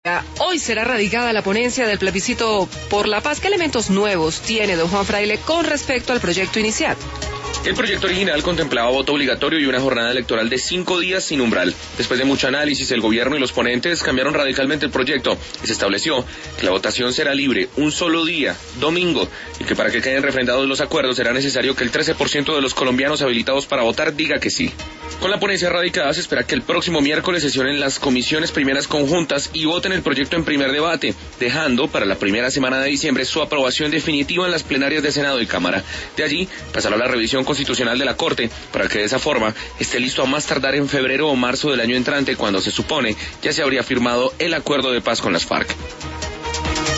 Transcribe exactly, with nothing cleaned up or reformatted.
Hoy será radicada la ponencia del plebiscito por la paz. ¿Qué elementos nuevos tiene don Juan Fraile con respecto al proyecto inicial? El proyecto original contemplaba voto obligatorio y una jornada electoral de cinco días sin umbral. Después de mucho análisis, el gobierno y los ponentes cambiaron radicalmente el proyecto y se estableció que la votación será libre un solo día, domingo, y que para que queden refrendados los acuerdos será necesario que el trece por ciento de los colombianos habilitados para votar diga que sí. Con la ponencia radicada se espera que el próximo miércoles sesionen las comisiones primeras conjuntas y voten el proyecto en primer debate, dejando para la primera semana de diciembre su aprobación definitiva en las plenarias de Senado y Cámara. De allí pasará a la revisión constitucional de la Corte para que de esa forma esté listo a más tardar en febrero o marzo del año entrante, cuando se supone ya se habría firmado el acuerdo de paz con las FARC.